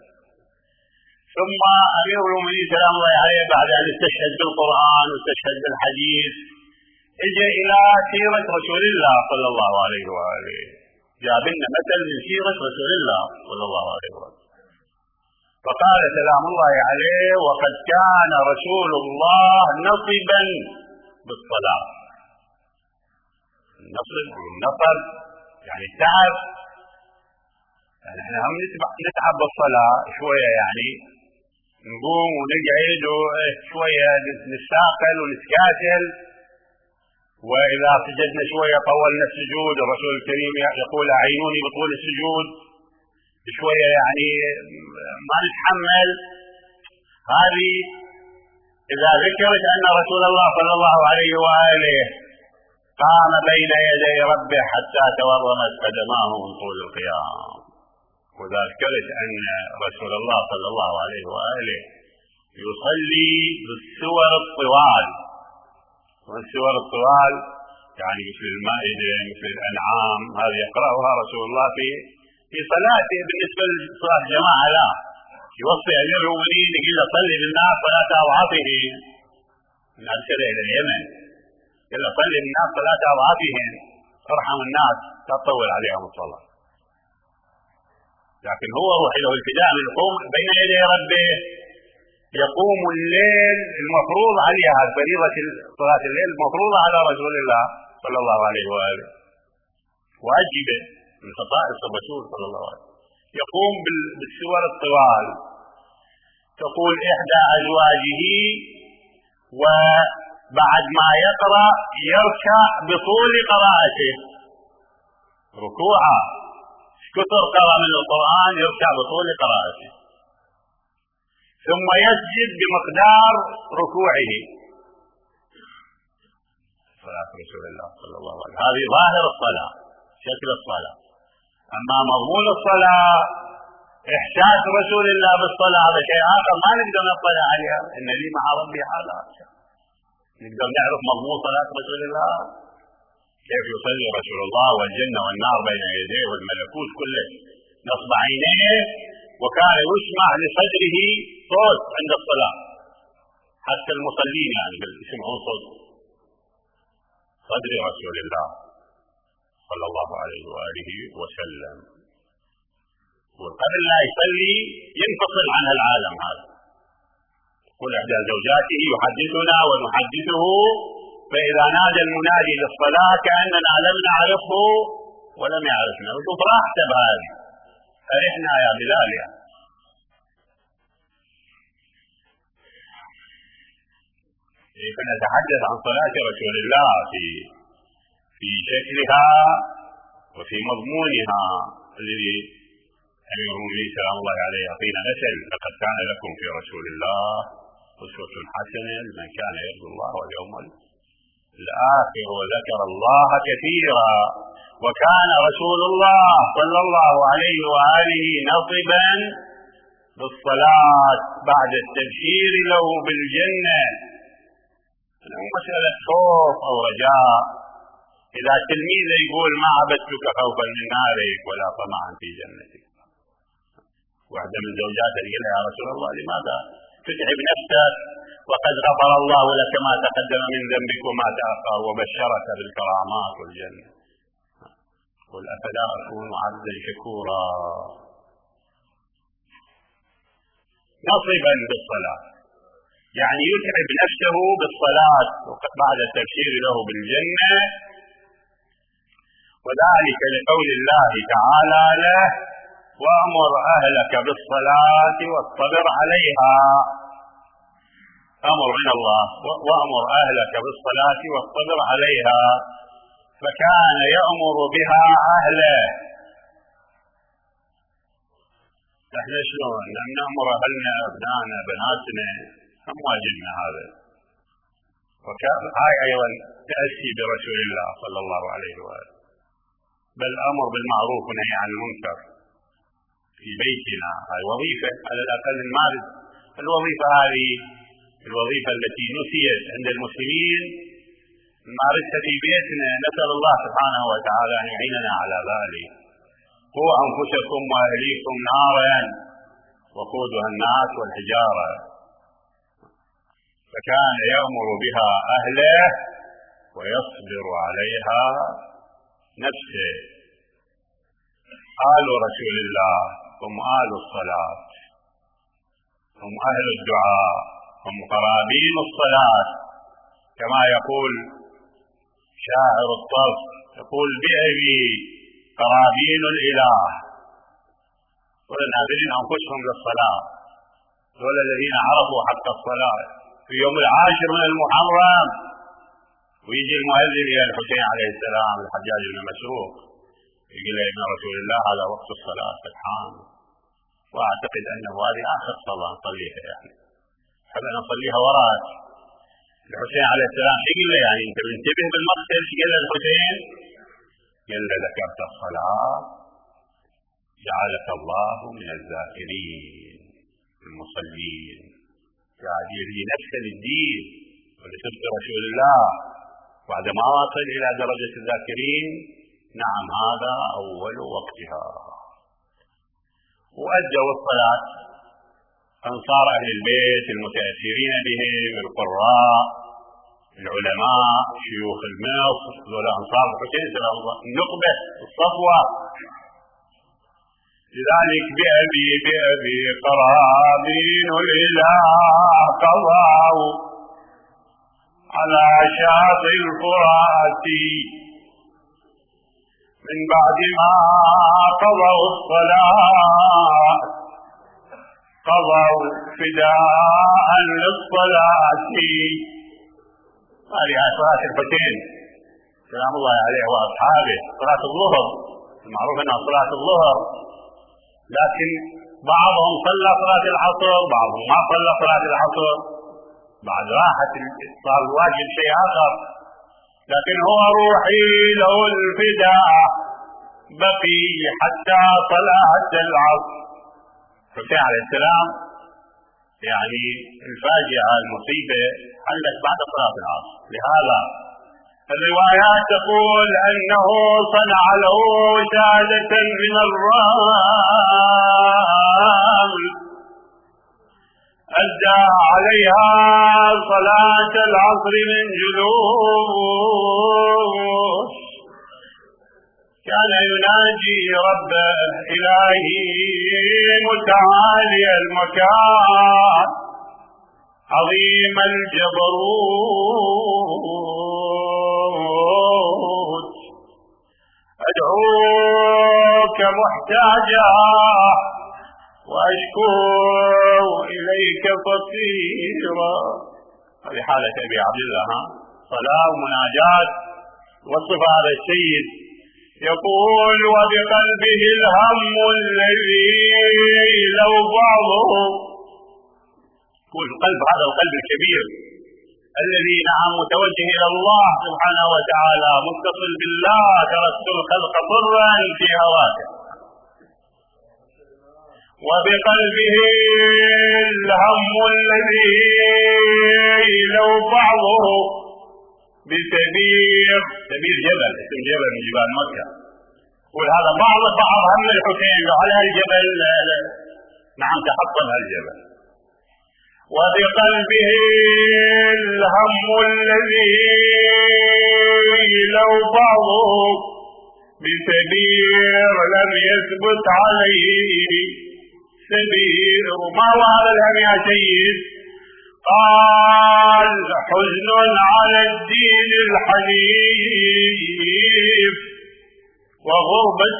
ثم أمير المؤمنين سلام الله عليه بعد أن استشهد بالقرآن واستشهد بالحديث اجى إلى سيرة رسول الله صلى الله عليه وآله، جاب لنا مثل من سيرة رسول الله صلى الله عليه وآله، فقال سلام الله عليه: وقد كان رسول الله نصبا بالصلاة. النصب والنصب يعني التعب، يعني احنا هم نتعب بالصلاة شوية، يعني نقوم ونقعد شوية نستاقل ونتكاسل، وإذا سجدنا شوية طولنا السجود. الرسول الكريم يقول: أعينوني بطول السجود، شوية يعني ما نتحمل. هذه إذا ذكرت أن رسول الله صلى الله عليه وآله قام بين يدي ربه حتى تورمت قدماه من طول القيام، وإذا ذكرت أن رسول الله صلى الله عليه وآله يصلي بالسور الطوال، والسور الطوال يعني مثل المائدة مثل الأنعام، هذه يقرأها رسول الله في في صلاته. بالنسبة لصلاة الجماعة لا، يوصي أمير المؤمنين يقول: صلي بالناس صلاة أضعافهم. من أرسل إلى اليمن قال: صلي بالناس صلاة أضعافهم، ارحم الناس لا تطول عليهم الصلاة. لكن هو روح له الفداء من يقوم بين يدي ربه، يقوم الليل المفروض عليها، فريضة صلاة الليل المفروضة على رسول الله صلى الله عليه وآله، واجبة من خصائص الرسول صلى الله عليه وسلم. يقوم بالسور الطوال. تقول إحدى أزواجه: وبعد ما يقرأ يركع بطول قراءته، ركوعا كثر قرأ من القرآن يركع بطول قراءته، ثم يسجد بمقدار ركوعه. صلاة رسول الله صلى الله عليه وسلم هذه ظاهر الصلاة، شكل الصلاة. أما مضمون الصلاة إحساس رسول الله بالصلاة هذا شيء آخر، ما نقدر نطلع عليها. إن لي مع ربي حالات، نقدر نعرف مضمون صلاة رسول الله، كيف يصلي رسول الله والجنة والنار بين يديه والملكوت كله نصب عينيه، وكان يسمع لصدره صوت عند الصلاة، حتى المصلين يعني يسمعون صوت صدر رسول الله صلى الله عليه وآله وسلم. وقبل لا يصلي ينفصل عن العالم هذا. يقول إحدى زوجاته: يحدثنا ونحدثه، فإذا نادى المنادي للصلاة كأننا لم نعرفه ولم يعرفنا. وشوف راحته بهذه، أرحنا يا بلال يعني. فنتحدث عن صلاة رسول الله في في شكلها وفي مضمونها الذي أمير المؤمنين سلام الله عليه يعطينا مثل: لقد كان لكم في رسول الله أسوة حسنة لمن كان يرجو الله واليوم الآخر وذكر الله كثيرا. وكان رسول الله صلى الله عليه وآله نصبا بالصلاة بعد التبشير له بالجنة. مو مسألة خوف أو رجاء. إذا تلميذ يقول: ما عبدتك خوفا من نارك ولا طمعا في جنتك، واحدة من زوجاته قال: يا رسول الله لماذا تتعب نفسك وقد غفر الله لك ما تقدم من ذنبك وما تأخر وبشرك بالكرامات والجنة. قل: أفلا أكون عبدا شكورا. نصبا بالصلاة يعني يتعب نفسه بالصلاة بعد التبشير له بالجنة، وذلك لقول الله تعالى له: وأمر أهلك بالصلاة واصطبر عليها. أمر من الله: وأمر أهلك بالصلاة واصطبر عليها. فكان يأمر بها أهله. احنا شلون نأمر أهلنا أبنائنا بناتنا؟ هم واجبنا هذا. وكان هاي أيضا تأسي برسول الله صلى الله عليه وآله. بل أمر بالمعروف ونهي عن المنكر في بيتنا. هذه وظيفة على الأقل نمارس الوظيفة هذه، الوظيفة التي نسيت عند المسلمين نمارسها في بيتنا. نسأل الله سبحانه وتعالى أن يعيننا على ذلك. قوا أنفسكم وأهليكم نارا وقودها الناس والحجارة، فكان يأمر بها أهله ويصبر عليها نفسه. آل رسول الله هم آل الصلاة، هم أهل الدعاء، هم قرابين الصلاة، كما يقول شاعر الطرف، يقول بأبي قرابين الإله. والناظرين أنفسهم للصلاة، دول الذين عرفوا حق الصلاة. في يوم العاشر من المحرم ويجي المؤذن إلى الحسين عليه السلام الحجاج بن مسروق يقول له إن رسول الله هذا وقت الصلاة. سبحان، وأعتقد أنه هذه آخر صلاة نصليها، يعني حب أن نصليها وراء الحسين عليه السلام. شو يقول له؟ يعني أنت منتبه بالمقتل؟ شو قال له الحسين؟ قال له ذكرت الصلاة جعلك الله من الذاكرين المصلين. قاعد يهدي نفسه للدين ولسبت رسول الله بعد ما وصل إلى درجة الذاكرين. نعم، هذا أول وقتها. وأدوا الصلاة أنصار أهل البيت المتأثرين بهم، القراء، العلماء، شيوخ المصر، ذولا أنصار الحسين سلام الله، النقبة، الصفوة. لذلك بأبي بأبي قرابين الإله قضوا على شاطئ الفرات من بعد ما قضوا الصلاة، قضوا فداء للصلاة. هذه صلاة الحسين سلام الله عليه وأصحابه، صلاة الظهر المعروف أنها صلاة الظهر، لكن بعضهم صلى صلاة العصر، بعضهم ما صلى صلاة العصر، بعد راحت صار الواجب شيء آخر. لكن هو روحي له الفداء بقي حتى صلاة العصر. الحسين عليه السلام يعني الفاجعة المصيبة حلت بعد صلاة العصر. لهذا الروايات تقول أنه صنع له وسادة من الرمل أدى عليها صلاة العصر من جلوس. كان يناجي ربه إلهي متعالي المكان عظيم الجبروت، أدعوك محتاجا وأشكو إليك فقيرا. هذه حالة أبي عبد الله، صلاة ومناجاة. وصف هذا السيد يقول وبقلبه الهم الذي لو بعضه، يقول القلب هذا القلب الكبير الذي نعم متوجه إلى الله سبحانه وتعالى متصل بالله، تركت الخلق طرا في هواك. وبقلبه الهم الذي لو بعضه بسبير، سبير جبل، اسم جبل من جبال مكة. يقول هذا بعض بعض هم الحسين على الجبل، نعم تحطم هالجبل. وبقلبه الهم الذي لو بعضه بسبير لم يثبت عليه سبير. ما هو هذا الهم يا سيد؟ قال حزن على الدين الحنيف وغربة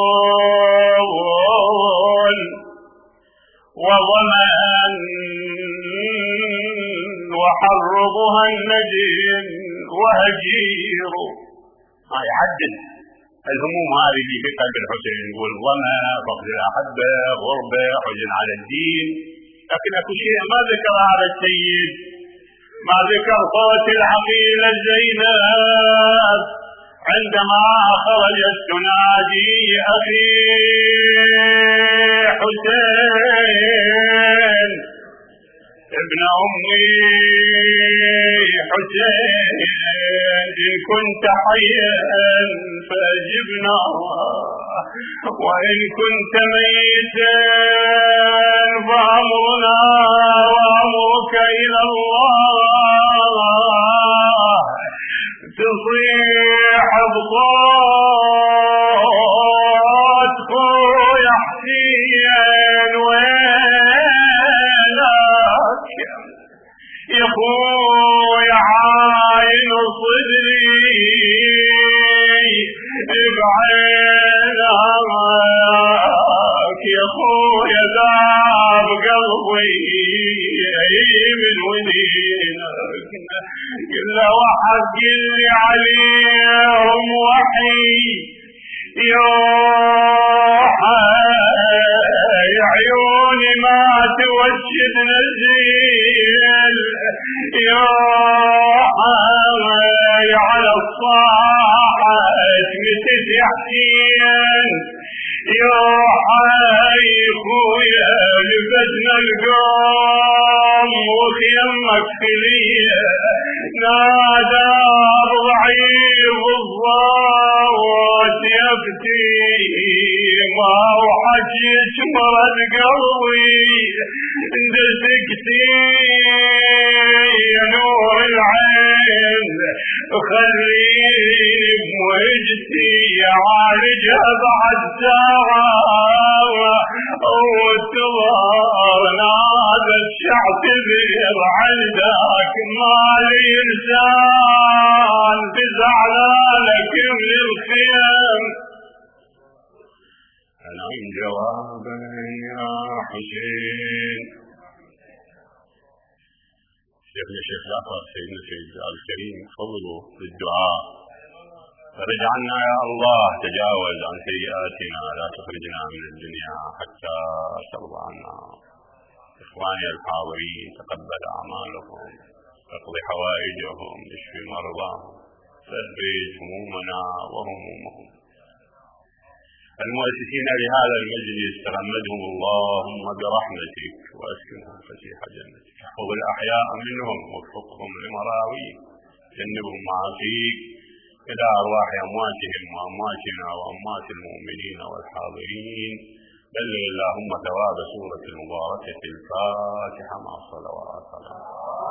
وظمأ وحربها النجم وهجير. هاي يحدد الهموم هذه اللي في قلب الحسين، يقول ظمأ، فقد الأحبة، غربة، حزن على الدين. لكن اكو شيء ما ذكر هذا السيد، ما ذكر صوت العقيلة زينب عندما خرجت تنادي أخي حسين ابن أمي حسين إن كنت حيا فأجبنا، وإن كنت ميتا فأمرنا وأمرك إلى الله. تصيح بصوت خويا حسين وينك يا خويا عاين صدري بعينك يا خويا ذاب قلبي من ودينك إلا وحق اللي عليهم وحي يا عيوني ما توجد نزيل يا على الصاحب متت يا حسين يا حي خويا لبدنا القوم وخيمك فيا نادى ضعيف الصوت يبكي ما وحكيت مرض قلبي دزقتي يا نور العين خليني بوجدي عالجها بعد ساعة وانتظرنا هذا الشعتبر عندك ما لي انسان تزعلانك من الخيام. انعم جوابا يا حسين. شيخنا الشيخ جعفر سيدنا سيد الكريم فضلوا بالدعاء فرج عنا يا الله، تجاوز عن سيئاتنا، لا تخرجنا من الدنيا حتى ترضى عنا. إخواني الحاضرين تقبل أعمالهم، اقض حوائجهم، اشف مرضاهم، ثبت همومنا وهمومهم. المؤسسين لهذا المجلس تغمدهم اللهم برحمتك واسكنهم فسيح جنتك، احفظ الأحياء منهم ووفقهم لمراويك، جنبهم معاصيك إلى أرواح أمواتهم وأمواتنا وأموات المؤمنين والحاضرين. بلغ اللهم ثواب سورة المباركة الفاتحة مع الصلوات.